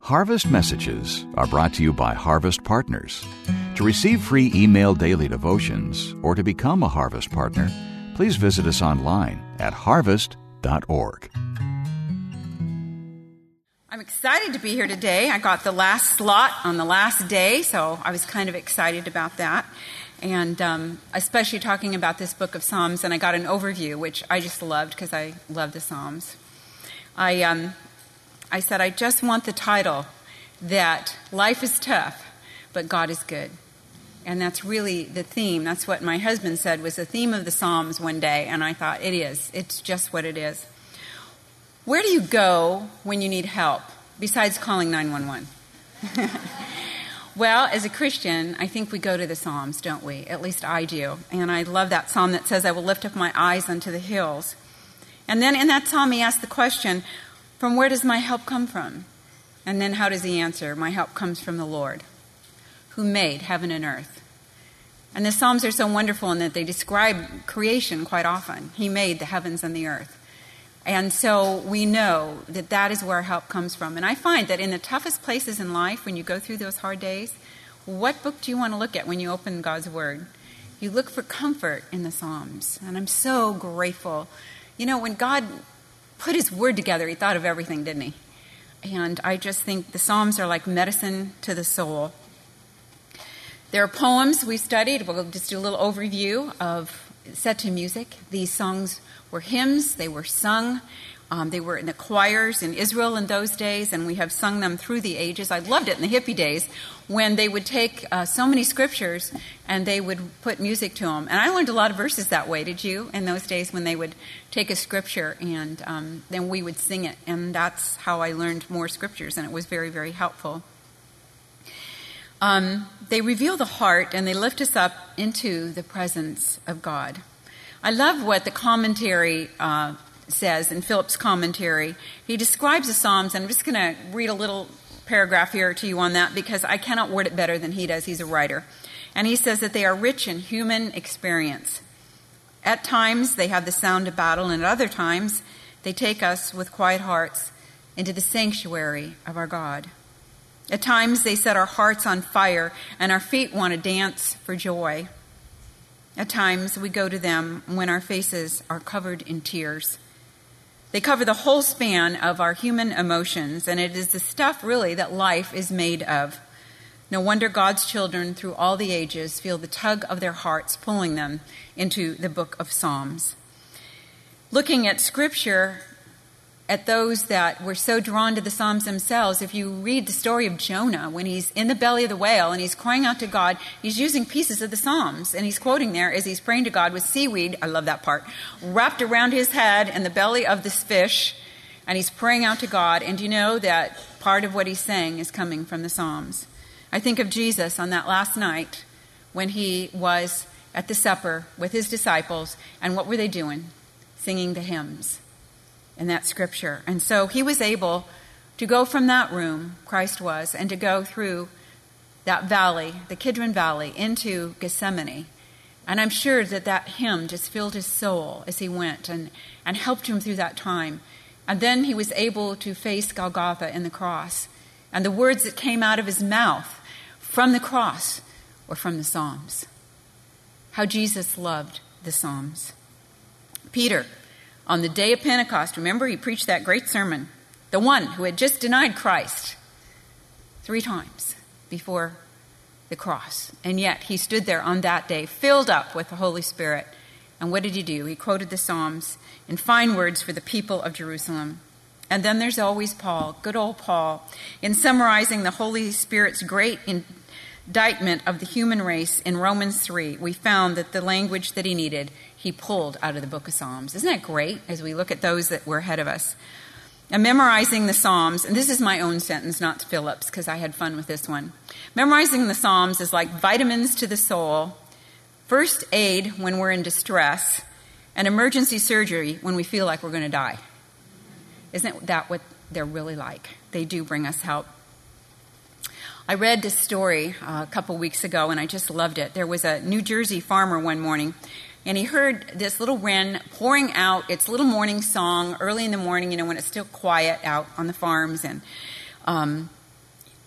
Harvest Messages are brought to you by Harvest Partners. To receive free email daily devotions or to become a Harvest Partner, please visit us online at harvest.org. I'm excited to be here today. I got the last slot on the last day, so I was kind of excited about that. And especially talking about this book of Psalms, and I got an overview, which I just loved because I love the Psalms. I said, I just want the title that life is tough, but God is good. And that's really the theme. That's what my husband said was the theme of the Psalms one day, and I thought it is. It's just what it is. Where do you go when you need help, besides calling 911? Well, as a Christian, I think we go to the Psalms, don't we? At least I do. And I love that psalm that says, I will lift up my eyes unto the hills. And then in that psalm, he asked the question, from where does my help come from? And then how does he answer? My help comes from the Lord, who made heaven and earth. And the Psalms are so wonderful in that they describe creation quite often. He made the heavens and the earth. And so we know that that is where our help comes from. And I find that in the toughest places in life, when you go through those hard days, what book do you want to look at when you open God's Word? You look for comfort in the Psalms. And I'm so grateful. You know, when God put his Word together, he thought of everything, didn't he? And I just think the Psalms are like medicine to the soul. There are poems we studied. We'll just do a little overview of set to music. These songs were hymns. They were sung. They were in the choirs in Israel in those days, and we have sung them through the ages. I loved it in the hippie days when they would take so many scriptures and they would put music to them. And I learned a lot of verses that way, did you? In those days when they would take a scripture and then we would sing it. And that's how I learned more scriptures, and it was very, very helpful. They reveal the heart and they lift us up into the presence of God. I love what the commentary says in Phillips' commentary. He describes the Psalms, and I'm just going to read a little paragraph here to you on that because I cannot word it better than he does. He's a writer. And he says that they are rich in human experience. At times, they have the sound of battle, and at other times, they take us with quiet hearts into the sanctuary of our God. At times, they set our hearts on fire, and our feet want to dance for joy. At times, we go to them when our faces are covered in tears. They cover the whole span of our human emotions, and it is the stuff, really, that life is made of. No wonder God's children through all the ages feel the tug of their hearts pulling them into the book of Psalms. Looking at Scripture, at those that were so drawn to the Psalms themselves, if you read the story of Jonah, when he's in the belly of the whale and he's crying out to God, he's using pieces of the Psalms, and he's quoting there as he's praying to God with seaweed, I love that part, wrapped around his head and the belly of this fish, and he's praying out to God, and you know that part of what he's saying is coming from the Psalms. I think of Jesus on that last night when he was at the supper with his disciples, and what were they doing? Singing the hymns in that scripture. And so he was able to go from that room, Christ was, and to go through that valley, the Kidron Valley, into Gethsemane. And I'm sure that that hymn just filled his soul as he went and helped him through that time. And then he was able to face Golgotha and the cross. And the words that came out of his mouth from the cross were from the Psalms. How Jesus loved the Psalms. Peter, on the day of Pentecost, remember, he preached that great sermon. The one who had just denied Christ 3 times before the cross. And yet he stood there on that day, filled up with the Holy Spirit. And what did he do? He quoted the Psalms in fine words for the people of Jerusalem. And then there's always Paul, good old Paul, in summarizing the Holy Spirit's great indictment of the human race in Romans 3. We found that the language that he needed, he pulled out of the book of Psalms. Isn't that great as we look at those that were ahead of us? And memorizing the Psalms, and this is my own sentence, not Philip's, because I had fun with this one. Memorizing the Psalms is like vitamins to the soul, first aid when we're in distress, and emergency surgery when we feel like we're going to die. Isn't that what they're really like? They do bring us help. I read this story a couple weeks ago, and I just loved it. There was a New Jersey farmer one morning, and he heard this little wren pouring out its little morning song early in the morning, when it's still quiet out on the farms. And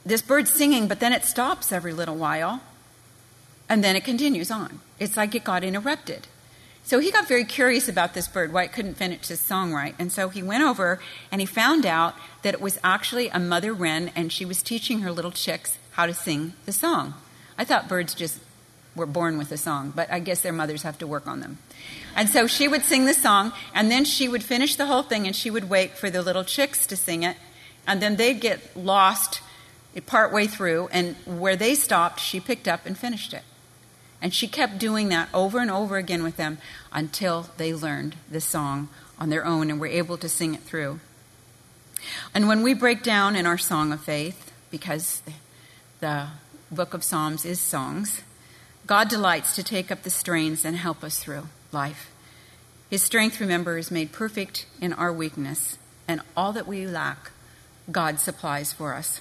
this bird's singing, but then it stops every little while, and then it continues on. It's like it got interrupted. So he got very curious about this bird, why it couldn't finish his song right. And so he went over and he found out that it was actually a mother wren, and she was teaching her little chicks how to sing the song. I thought birds just were born with a song, but I guess their mothers have to work on them. And so she would sing the song, and then she would finish the whole thing, and she would wait for the little chicks to sing it, and then they'd get lost partway through, and where they stopped, she picked up and finished it. And she kept doing that over and over again with them until they learned the song on their own and were able to sing it through. And when we break down in our song of faith, because the book of Psalms is songs, God delights to take up the strains and help us through life. His strength, remember, is made perfect in our weakness, and all that we lack, God supplies for us.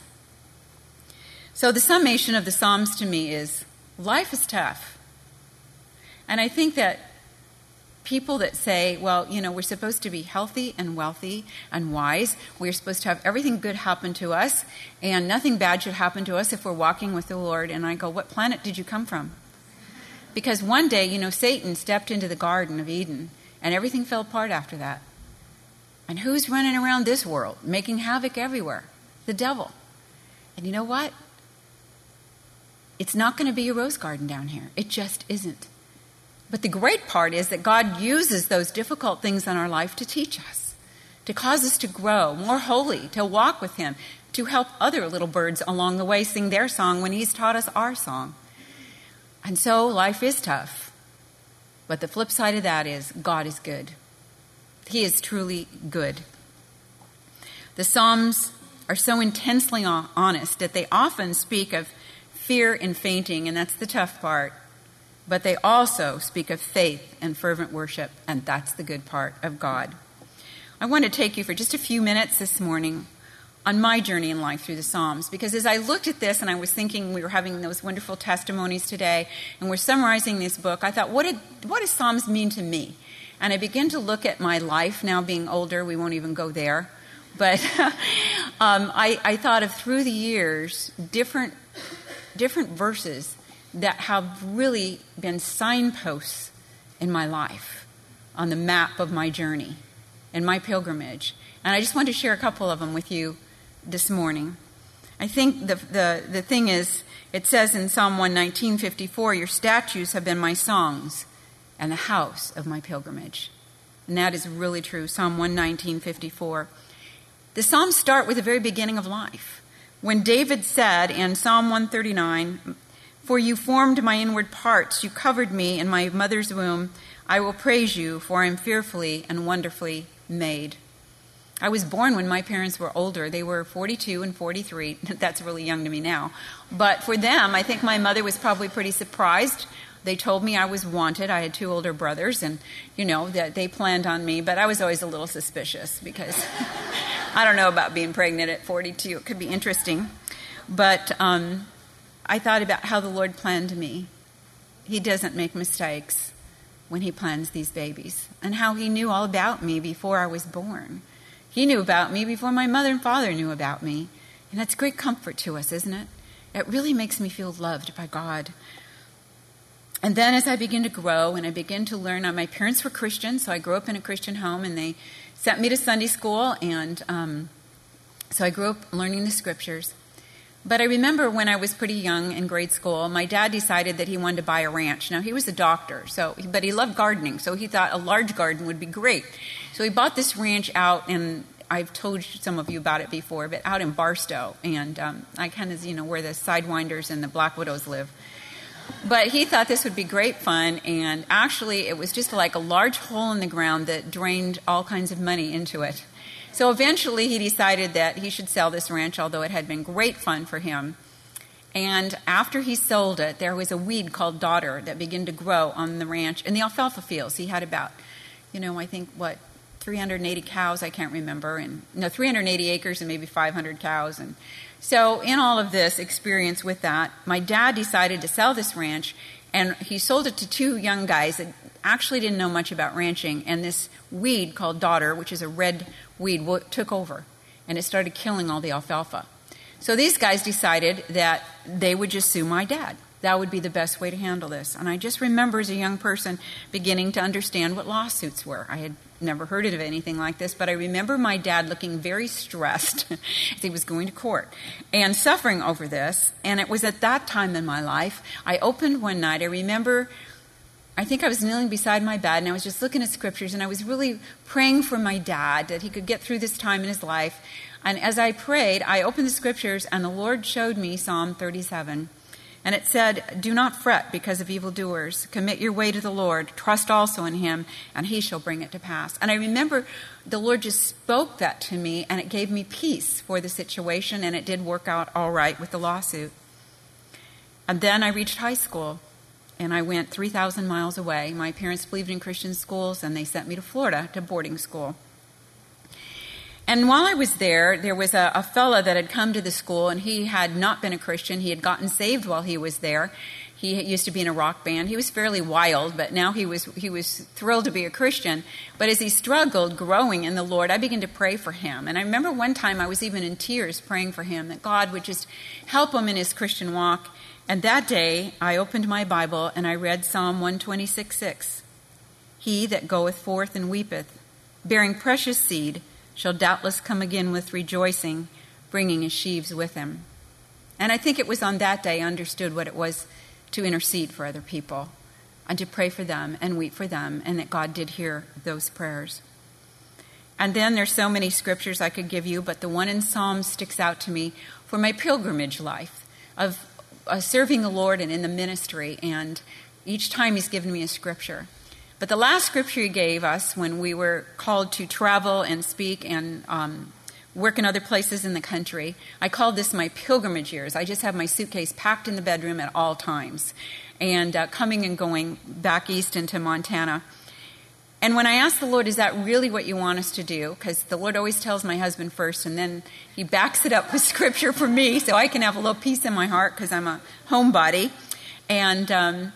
So the summation of the Psalms to me is, life is tough. And I think that people that say, well, we're supposed to be healthy and wealthy and wise. We're supposed to have everything good happen to us, and nothing bad should happen to us if we're walking with the Lord. And I go, what planet did you come from? Because one day, Satan stepped into the Garden of Eden, and everything fell apart after that. And who's running around this world, making havoc everywhere? The devil. And you know what? It's not going to be a rose garden down here. It just isn't. But the great part is that God uses those difficult things in our life to teach us, to cause us to grow more holy, to walk with Him, to help other little birds along the way sing their song when He's taught us our song. And so life is tough. But the flip side of that is God is good. He is truly good. The Psalms are so intensely honest that they often speak of fear and fainting, and that's the tough part. But they also speak of faith and fervent worship, and that's the good part of God. I want to take you for just a few minutes this morning on my journey in life through the Psalms, because as I looked at this and I was thinking, we were having those wonderful testimonies today, and we're summarizing this book, I thought, what does Psalms mean to me? And I began to look at my life now being older. We won't even go there. But I thought of, through the years, different verses that have really been signposts in my life, on the map of my journey and my pilgrimage. And I just want to share a couple of them with you this morning. I think the thing is, it says in Psalm 119:54, your statutes have been my songs and the house of my pilgrimage. And that is really true, Psalm 119:54. The Psalms start with the very beginning of life. When David said in Psalm 139, for you formed my inward parts, you covered me in my mother's womb, I will praise you, for I am fearfully and wonderfully made. I was born when my parents were older. They were 42 and 43. That's really young to me now. But for them, I think my mother was probably pretty surprised. They told me I was wanted. I had 2 older brothers, and, that they planned on me. But I was always a little suspicious because I don't know about being pregnant at 42. It could be interesting. But I thought about how the Lord planned me. He doesn't make mistakes when He plans these babies, and how He knew all about me before I was born. He knew about me before my mother and father knew about me. And that's great comfort to us, isn't it? It really makes me feel loved by God. And then as I begin to grow and I begin to learn, my parents were Christian, so I grew up in a Christian home, and they sent me to Sunday school, and so I grew up learning the scriptures. But I remember when I was pretty young in grade school, my dad decided that he wanted to buy a ranch. Now, he was a doctor, but he loved gardening, so he thought a large garden would be great. So he bought this ranch out, and I've told some of you about it before, but out in Barstow, and I kind of, where the Sidewinders and the Black Widows live. But he thought this would be great fun, and actually it was just like a large hole in the ground that drained all kinds of money into it. So eventually he decided that he should sell this ranch, although it had been great fun for him. And after he sold it, there was a weed called dodder that began to grow on the ranch in the alfalfa fields. He had about, 380 cows, I can't remember, 380 acres and maybe 500 cows. And so in all of this experience with that, my dad decided to sell this ranch, and he sold it to 2 young guys that actually didn't know much about ranching, and this weed called dodder, which is a red weed, took over, and it started killing all the alfalfa. So these guys decided that they would just sue my dad. That would be the best way to handle this. And I just remember as a young person beginning to understand what lawsuits were. I had never heard of anything like this, but I remember my dad looking very stressed as he was going to court and suffering over this. And it was at that time in my life, I opened one night, I think I was kneeling beside my bed, and I was just looking at scriptures, and I was really praying for my dad, that he could get through this time in his life. And as I prayed, I opened the scriptures, and the Lord showed me Psalm 37. And it said, "Do not fret because of evildoers. Commit your way to the Lord. Trust also in him, and he shall bring it to pass." And I remember the Lord just spoke that to me, and it gave me peace for the situation, and it did work out all right with the lawsuit. And then I reached high school, and I went 3,000 miles away. My parents believed in Christian schools, and they sent me to Florida to boarding school. And while I was there was a fella that had come to the school, and he had not been a Christian. He had gotten saved while he was there. He used to be in a rock band. He was fairly wild, but now he was thrilled to be a Christian. But as he struggled growing in the Lord, I began to pray for him. And I remember one time I was even in tears praying for him, that God would just help him in his Christian walk. And that day I opened my Bible and I read Psalm 126:6. "He that goeth forth and weepeth, bearing precious seed, shall doubtless come again with rejoicing, bringing his sheaves with him." And I think it was on that day I understood what it was to intercede for other people and to pray for them and weep for them, and that God did hear those prayers. And then there's so many scriptures I could give you, but the one in Psalms sticks out to me for my pilgrimage life of serving the Lord and in the ministry, and each time he's given me a scripture. But the last scripture he gave us when we were called to travel and speak and work in other places in the country, I called this my pilgrimage years. I just have my suitcase packed in the bedroom at all times, and coming and going back east into Montana. And when I asked the Lord, is that really what you want us to do? Because the Lord always tells my husband first, and then he backs it up with scripture for me so I can have a little peace in my heart because I'm a homebody. And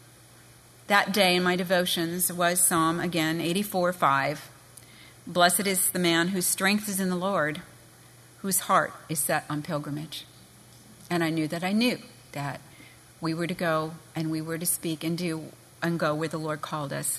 that day in my devotions was Psalm, again, 84:5. "Blessed is the man whose strength is in the Lord, whose heart is set on pilgrimage." And I knew that we were to go and we were to speak and do and go where the Lord called us.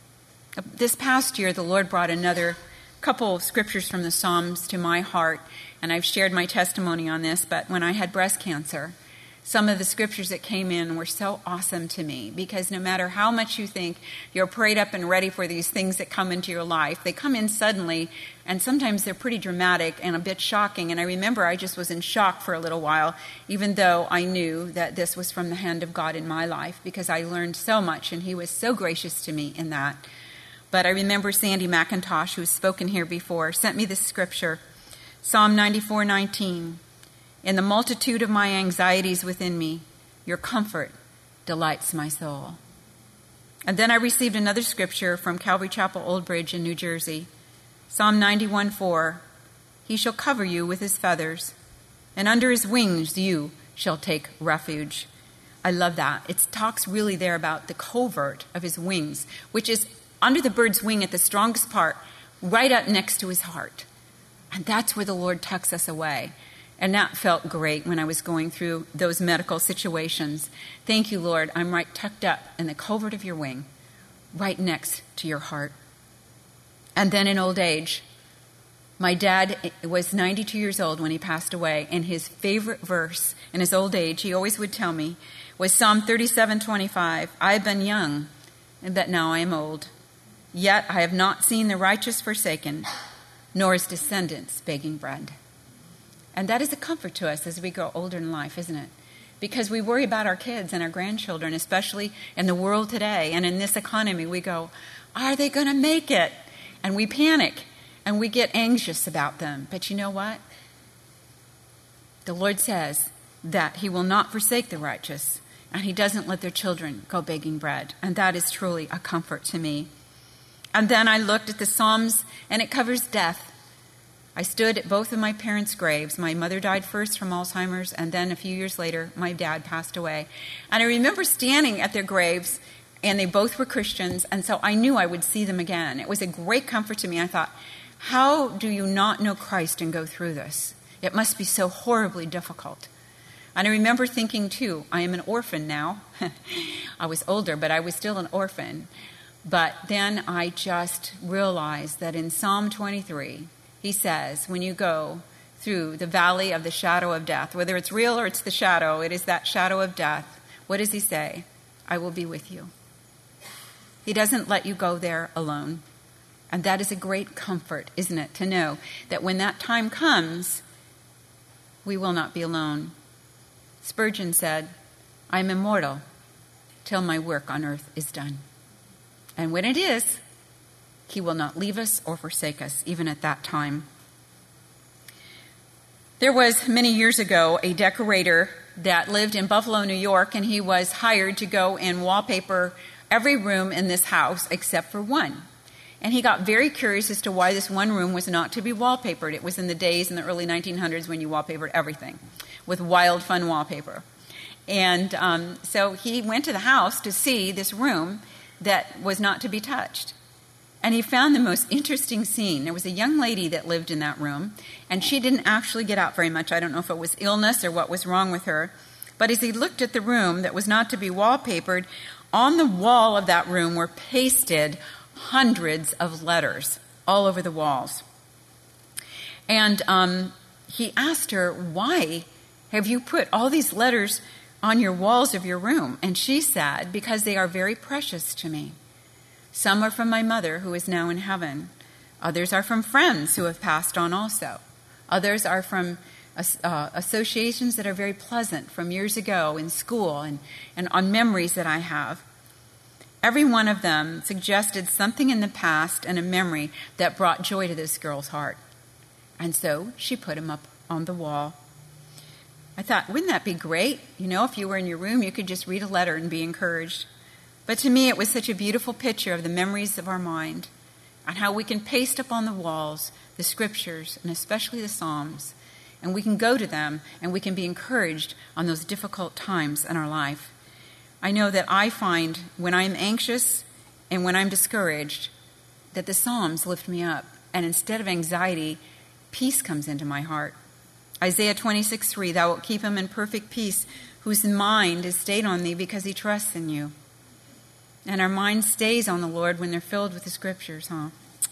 This past year, the Lord brought another couple of scriptures from the Psalms to my heart, and I've shared my testimony on this, but when I had breast cancer, some of the scriptures that came in were so awesome to me, because no matter how much you think you're prayed up and ready for these things that come into your life, they come in suddenly, and sometimes they're pretty dramatic and a bit shocking. And I remember I just was in shock for a little while, even though I knew that this was from the hand of God in my life, because I learned so much, and he was so gracious to me in that. But I remember Sandy McIntosh, who's spoken here before, sent me this scripture, Psalm 94:19. "In the multitude of my anxieties within me, your comfort delights my soul." And then I received another scripture from Calvary Chapel, Old Bridge in New Jersey, Psalm 91:4. "He shall cover you with his feathers, and under his wings you shall take refuge." I love that. It talks really there about the covert of his wings, which is under the bird's wing at the strongest part, right up next to his heart. And that's where the Lord tucks us away. And that felt great when I was going through those medical situations. Thank you, Lord. I'm right tucked up in the covert of your wing, right next to your heart. And then in old age, my dad was 92 years old when he passed away, and his favorite verse in his old age, he always would tell me, was Psalm 37:25. "I have been young, but now I am old. Yet I have not seen the righteous forsaken, nor his descendants begging bread." And that is a comfort to us as we grow older in life, isn't it? Because we worry about our kids and our grandchildren, especially in the world today and in this economy. We go, are they going to make it? And we panic and we get anxious about them. But you know what? The Lord says that he will not forsake the righteous, and he doesn't let their children go begging bread. And that is truly a comfort to me. And then I looked at the Psalms, and it covers death. I stood at both of my parents' graves. My mother died first from Alzheimer's, and then a few years later, my dad passed away. And I remember standing at their graves, and they both were Christians, and so I knew I would see them again. It was a great comfort to me. I thought, how do you not know Christ and go through this? It must be so horribly difficult. And I remember thinking, too, I am an orphan now. I was older, but I was still an orphan. But then I just realized that in Psalm 23, he says, when you go through the valley of the shadow of death, whether it's real or it's the shadow, it is that shadow of death. What does he say? I will be with you. He doesn't let you go there alone. And that is a great comfort, isn't it, to know that when that time comes, we will not be alone. Spurgeon said, I am immortal till my work on earth is done. And when it is, he will not leave us or forsake us, even at that time. There was, many years ago, a decorator that lived in Buffalo, New York, and he was hired to go and wallpaper every room in this house except for one. And he got very curious as to why this one room was not to be wallpapered. It was in the days in the early 1900s when you wallpapered everything with wild, fun wallpaper. And so he went to the house to see this room that was not to be touched. And he found the most interesting scene. There was a young lady that lived in that room, and she didn't actually get out very much. I don't know if it was illness or what was wrong with her. But as he looked at the room that was not to be wallpapered, on the wall of that room were pasted hundreds of letters all over the walls. And he asked her, why have you put all these letters on your walls of your room? And she said, because they are very precious to me. Some are from my mother, who is now in heaven. Others are from friends who have passed on also. Others are from associations that are very pleasant from years ago in school and on memories that I have. Every one of them suggested something in the past and a memory that brought joy to this girl's heart. And so she put them up on the wall. I thought, wouldn't that be great? You know, if you were in your room, you could just read a letter and be encouraged. But to me, it was such a beautiful picture of the memories of our mind and how we can paste up on the walls the scriptures and especially the Psalms. And we can go to them and we can be encouraged on those difficult times in our life. I know that I find when I'm anxious and when I'm discouraged that the Psalms lift me up. And instead of anxiety, peace comes into my heart. Isaiah 26:3, thou wilt keep him in perfect peace, whose mind is stayed on thee because he trusts in you. And our mind stays on the Lord when they're filled with the scriptures, huh?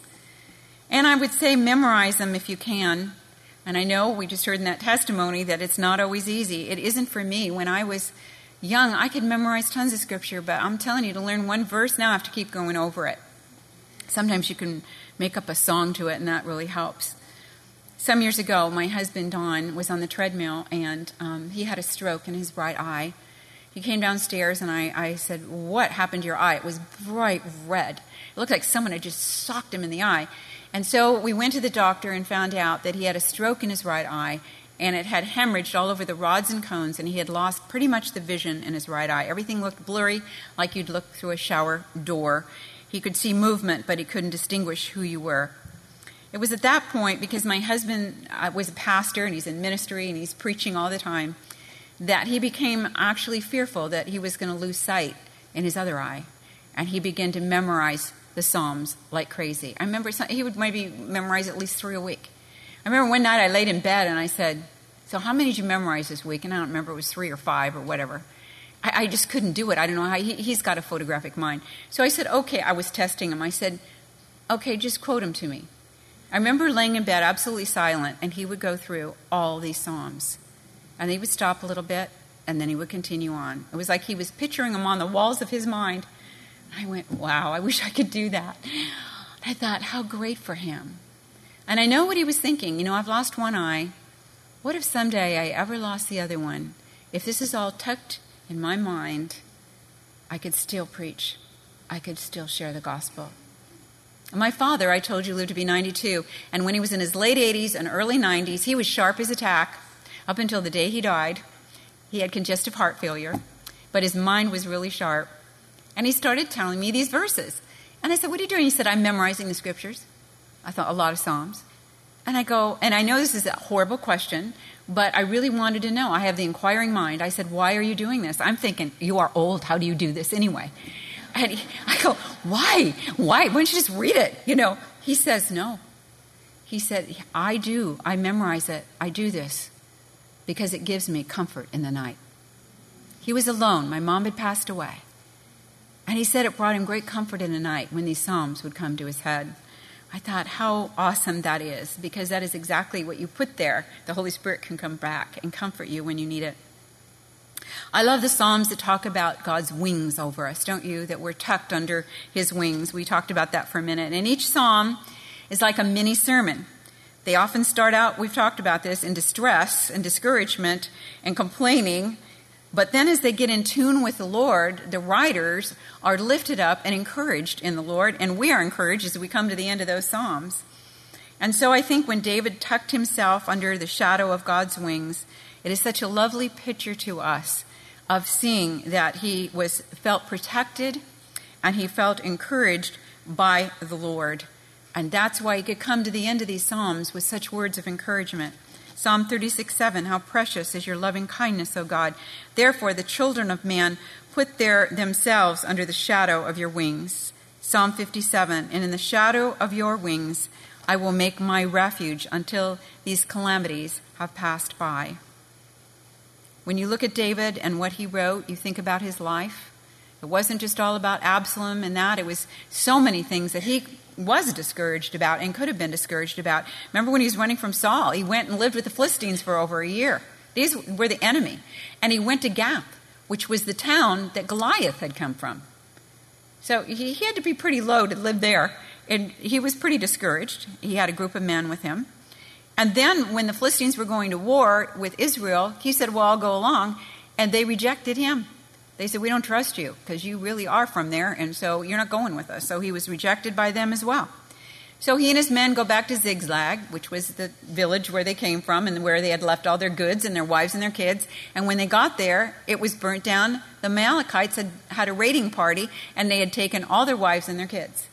And I would say memorize them if you can. And I know we just heard in that testimony that it's not always easy. It isn't for me. When I was young, I could memorize tons of scripture, but I'm telling you, to learn one verse now, I have to keep going over it. Sometimes you can make up a song to it, and that really helps. Some years ago, my husband, Don, was on the treadmill, and he had a stroke in his right eye. He came downstairs, and I said, what happened to your eye? It was bright red. It looked like someone had just socked him in the eye. And so we went to the doctor and found out that he had a stroke in his right eye, and it had hemorrhaged all over the rods and cones, and he had lost pretty much the vision in his right eye. Everything looked blurry, like you'd look through a shower door. He could see movement, but he couldn't distinguish who you were. It was at that point, because my husband was a pastor, and he's in ministry, and he's preaching all the time, that he became actually fearful that he was going to lose sight in his other eye. And he began to memorize the Psalms like crazy. I remember he would maybe memorize at least 3 a week. I remember one night I laid in bed and I said, so how many did you memorize this week? And I don't remember, it was 3 or 5 or whatever. I just couldn't do it. I don't know how. He's got a photographic mind. So I said, okay, I was testing him. I said, okay, just quote them to me. I remember laying in bed absolutely silent, and he would go through all these Psalms. And he would stop a little bit, and then he would continue on. It was like he was picturing them on the walls of his mind. I went, wow, I wish I could do that. I thought, how great for him. And I know what he was thinking. You know, I've lost one eye. What if someday I ever lost the other one? If this is all tucked in my mind, I could still preach. I could still share the gospel. My father, I told you, lived to be 92. And when he was in his late 80s and early 90s, he was sharp as a tack. Up until the day he died, he had congestive heart failure, but his mind was really sharp. And he started telling me these verses. And I said, what are you doing? He said, I'm memorizing the scriptures. I thought, a lot of Psalms. And I go, and I know this is a horrible question, but I really wanted to know. I have the inquiring mind. I said, why are you doing this? I'm thinking, you are old. How do you do this anyway? And I go, why? Why? Why don't you just read it? You know, he says, no. he said, I memorize it. I do this because it gives me comfort in the night. He was alone. My mom had passed away. And he said it brought him great comfort in the night when these psalms would come to his head. I thought how awesome that is, because that is exactly what you put there. The Holy Spirit can come back and comfort you when you need it. I love the Psalms that talk about God's wings over us, don't you? That we're tucked under his wings. We talked about that for a minute. And each Psalm is like a mini sermon. They often start out, we've talked about this, in distress and discouragement and complaining. But then as they get in tune with the Lord, the writers are lifted up and encouraged in the Lord. And we are encouraged as we come to the end of those Psalms. And so I think when David tucked himself under the shadow of God's wings, it is such a lovely picture to us of seeing that he felt protected and he felt encouraged by the Lord. And that's why he could come to the end of these Psalms with such words of encouragement. Psalm 36:7, how precious is your loving kindness, O God. Therefore, the children of man put themselves under the shadow of your wings. Psalm 57, and in the shadow of your wings I will make my refuge until these calamities have passed by. When you look at David and what he wrote, you think about his life. It wasn't just all about Absalom and that. It was so many things that he was discouraged about and could have been discouraged about. Remember when he was running from Saul? He went and lived with the Philistines for over a year. These were the enemy. And he went to Gath, which was the town that Goliath had come from. So he had to be pretty low to live there. And he was pretty discouraged. He had a group of men with him. And then when the Philistines were going to war with Israel, he said, well, I'll go along. And they rejected him. They said, we don't trust you because you really are from there, and so you're not going with us. So he was rejected by them as well. So he and his men go back to Ziklag, which was the village where they came from and where they had left all their goods and their wives and their kids. And when they got there, it was burnt down. The Amalekites had a raiding party, and they had taken all their wives and their kids.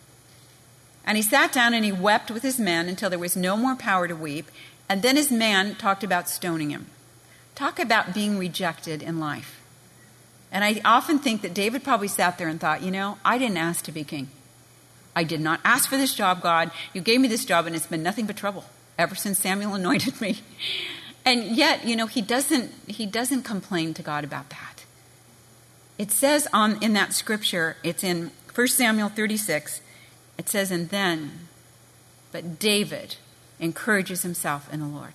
And he sat down and he wept with his men until there was no more power to weep. And then his man talked about stoning him. Talk about being rejected in life. And I often think that David probably sat there and thought, I didn't ask to be king. I did not ask for this job, God. You gave me this job, and it's been nothing but trouble ever since Samuel anointed me. And yet, he doesn't complain to God about that. It says in that scripture, it's in 1 Samuel 36, it says, but David encourages himself in the Lord.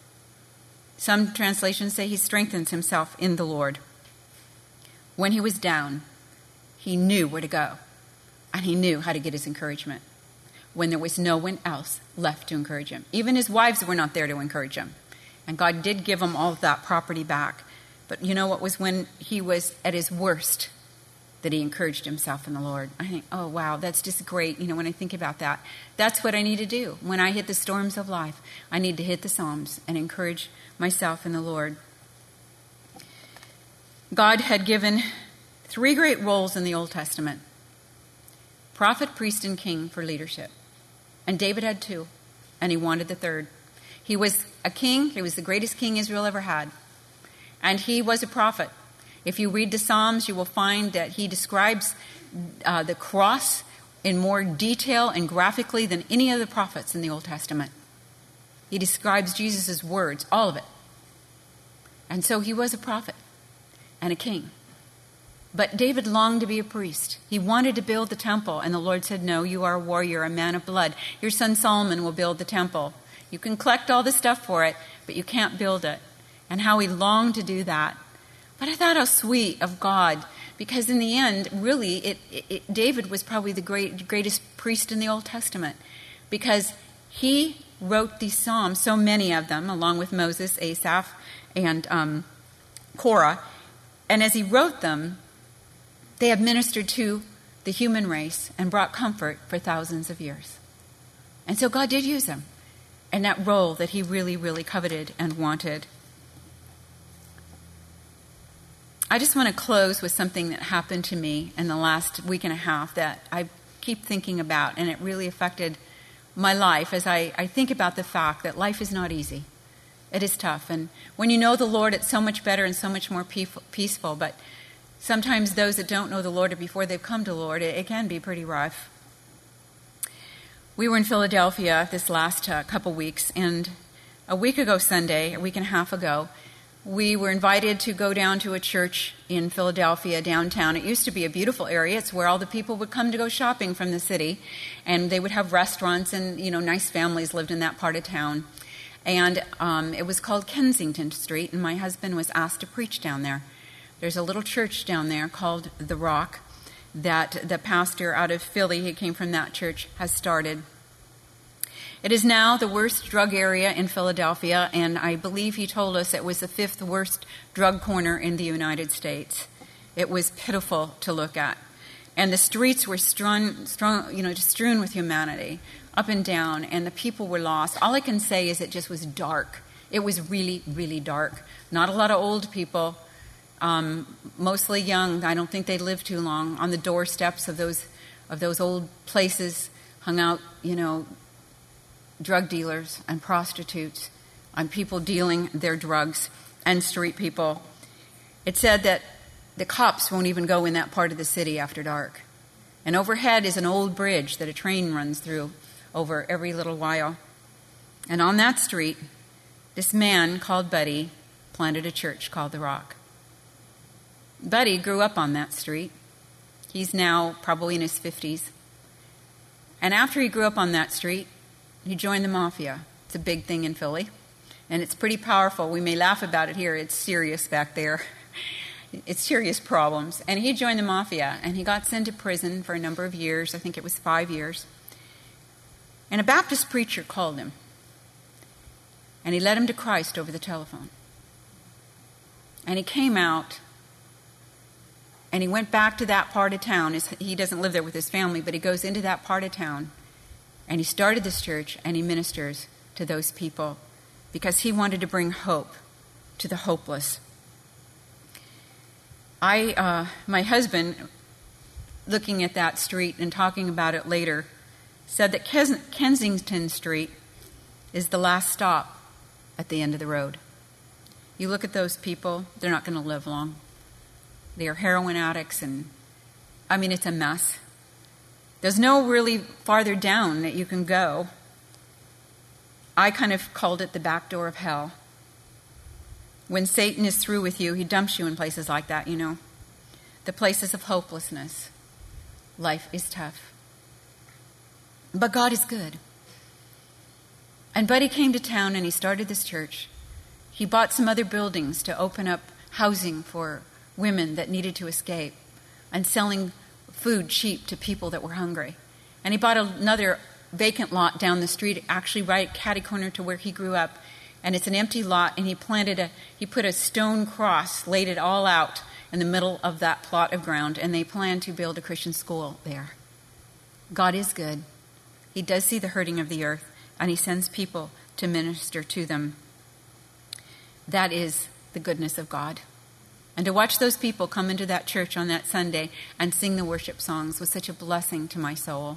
Some translations say he strengthens himself in the Lord. When he was down, he knew where to go, and he knew how to get his encouragement when there was no one else left to encourage him. Even his wives were not there to encourage him, and God did give him all of that property back. But what was when he was at his worst that he encouraged himself in the Lord. I think, oh, wow, that's just great. When I think about that, that's what I need to do. When I hit the storms of life, I need to hit the Psalms and encourage myself in the Lord. God had given 3 great roles in the Old Testament: prophet, priest, and king for leadership. And David had 2, and he wanted the 3rd. He was a king. He was the greatest king Israel ever had. And he was a prophet. If you read the Psalms, you will find that he describes the cross in more detail and graphically than any of the prophets in the Old Testament. He describes Jesus' words, all of it. And so he was a prophet and a king. But David longed to be a priest. He wanted to build the temple, and the Lord said, no, you are a warrior, a man of blood. Your son Solomon will build the temple. You can collect all the stuff for it, but you can't build it. And how he longed to do that. But I thought how sweet of God, because in the end, really, David was probably the greatest priest in the Old Testament, because he wrote these psalms, so many of them, along with Moses, Asaph, and Korah. And as he wrote them, they have ministered to the human race and brought comfort for thousands of years. And so God did use him in that role that he really, really coveted and wanted. I just want to close with something that happened to me in the last week and a half that I keep thinking about, and it really affected my life as I think about the fact that life is not easy. It is tough. And when you know the Lord, it's so much better and so much more peaceful. But sometimes those that don't know the Lord or before they've come to the Lord, it can be pretty rough. We were in Philadelphia this last couple weeks, and a week and a half ago, we were invited to go down to a church in Philadelphia downtown. It used to be a beautiful area. It's where all the people would come to go shopping from the city, and they would have restaurants, and nice families lived in that part of town. And it was called Kensington Street, and my husband was asked to preach down there. There's a little church down there called The Rock that the pastor out of Philly, he came from that church, has started. It is now the worst drug area in Philadelphia, and I believe he told us it was the 5th worst drug corner in the United States. It was pitiful to look at. And the streets were strewn with humanity, up and down, and the people were lost. All I can say is it just was dark. It was really, really dark. Not a lot of old people, mostly young. I don't think they lived too long. On the doorsteps of those old places hung out, drug dealers and prostitutes and people dealing their drugs and street people. It said that the cops won't even go in that part of the city after dark. And overhead is an old bridge that a train runs through over every little while. And on that street, this man called Buddy planted a church called The Rock. Buddy grew up on that street. He's now probably in his 50s. And after he grew up on that street, he joined the mafia. It's a big thing in Philly, and it's pretty powerful. We may laugh about it here. It's serious back there. It's serious problems. And he joined the mafia, and he got sent to prison for a number of years. I think it was 5 years. And a Baptist preacher called him, and he led him to Christ over the telephone. And he came out, and he went back to that part of town. He doesn't live there with his family, but he goes into that part of town. And he started this church, and he ministers to those people because he wanted to bring hope to the hopeless. My husband, looking at that street and talking about it later, said that Kensington Street is the last stop at the end of the road. You look at those people, they're not going to live long. They are heroin addicts, and it's a mess. There's no really farther down that you can go. I kind of called it the back door of hell. When Satan is through with you, he dumps you in places like that, The places of hopelessness. Life is tough. But God is good. And Buddy came to town and he started this church. He bought some other buildings to open up housing for women that needed to escape and selling food cheap to people that were hungry. And he bought another vacant lot down the street, actually right catty-corner to where he grew up. And it's an empty lot, and he put a stone cross, laid it all out in the middle of that plot of ground, and they plan to build a Christian school there. God is good. He does see the hurting of the earth, and he sends people to minister to them. That is the goodness of God. And to watch those people come into that church on that Sunday and sing the worship songs was such a blessing to my soul.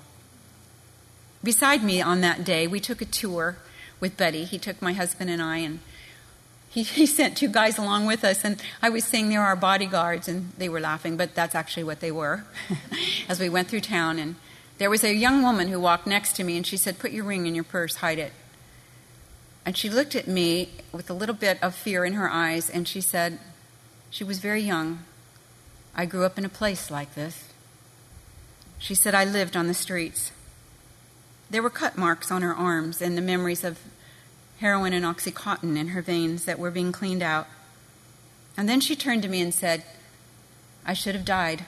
Beside me on that day, we took a tour with Buddy. He took my husband and I, and he sent 2 guys along with us. And I was saying they're our bodyguards, and they were laughing, but that's actually what they were as we went through town. And there was a young woman who walked next to me, and she said, "Put your ring in your purse, hide it." And she looked at me with a little bit of fear in her eyes, and she said, she was very young, "I grew up in a place like this." She said, "I lived on the streets." There were cut marks on her arms and the memories of heroin and Oxycontin in her veins that were being cleaned out. And then she turned to me and said, "I should have died.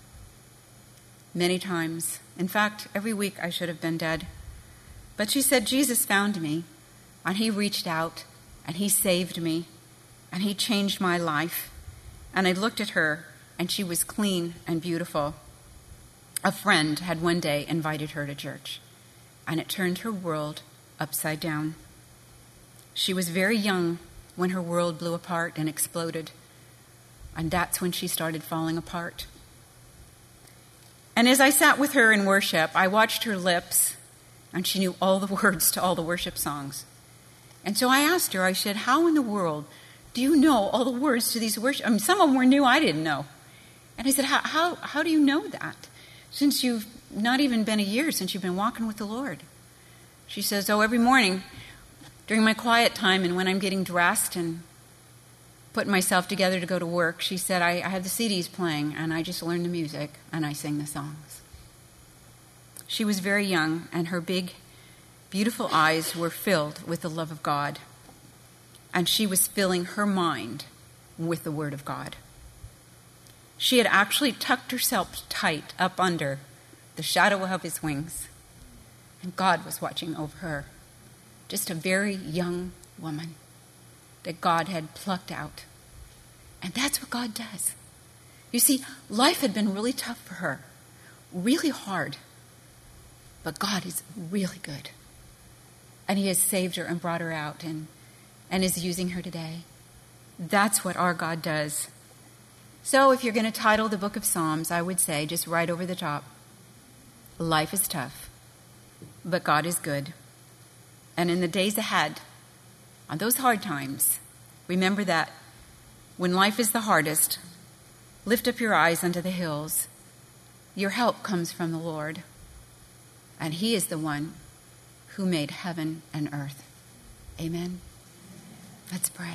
Many times. In fact, every week I should have been dead." But she said, "Jesus found me, and he reached out, and he saved me, and he changed my life." And I looked at her, and she was clean and beautiful. A friend had one day invited her to church, and it turned her world upside down. She was very young when her world blew apart and exploded, and that's when she started falling apart. And as I sat with her in worship, I watched her lips, and she knew all the words to all the worship songs. And so I asked her, I said, "How in the world do you know all the words to these worship?" Some of them were new, I didn't know. And I said, how do you know that? Since you've not even been a year since you've been walking with the Lord. She says, every morning during my quiet time and when I'm getting dressed and putting myself together to go to work, she said, I have the CDs playing and I just learn the music and I sing the songs. She was very young and her big, beautiful eyes were filled with the love of God. And she was filling her mind with the Word of God. She had actually tucked herself tight up under the shadow of his wings. And God was watching over her. Just a very young woman that God had plucked out. And that's what God does. You see, life had been really tough for her, really hard. But God is really good. And he has saved her and brought her out and is using her today. That's what our God does. So if you're going to title the book of Psalms, I would say, just right over the top, life is tough, but God is good. And in the days ahead, on those hard times, remember that when life is the hardest, lift up your eyes unto the hills. Your help comes from the Lord. And he is the one who made heaven and earth. Amen. Let's pray.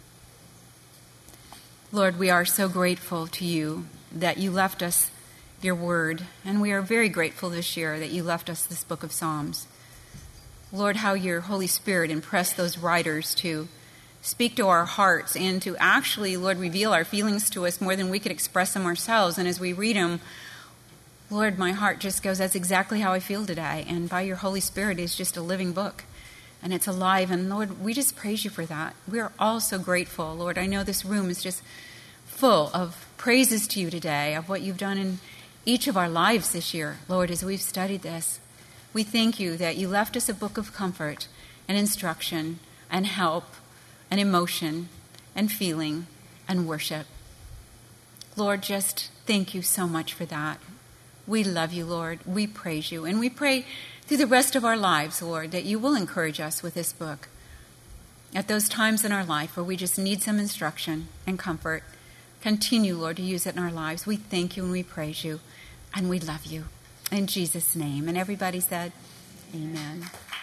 Lord, we are so grateful to you that you left us your word, and we are very grateful this year that you left us this book of Psalms. Lord, how your Holy Spirit impressed those writers to speak to our hearts and to actually, Lord, reveal our feelings to us more than we could express them ourselves. And as we read them, Lord, my heart just goes, that's exactly how I feel today. And by your Holy Spirit, it's just a living book. And it's alive. And Lord, we just praise you for that. We are all so grateful. Lord, I know this room is just full of praises to you today, of what you've done in each of our lives this year, Lord, as we've studied this. We thank you that you left us a book of comfort and instruction and help and emotion and feeling and worship. Lord, just thank you so much for that. We love you, Lord. We praise you. And we pray through the rest of our lives, Lord, that you will encourage us with this book. At those times in our life where we just need some instruction and comfort, continue, Lord, to use it in our lives. We thank you and we praise you and we love you. In Jesus' name. And everybody said, amen.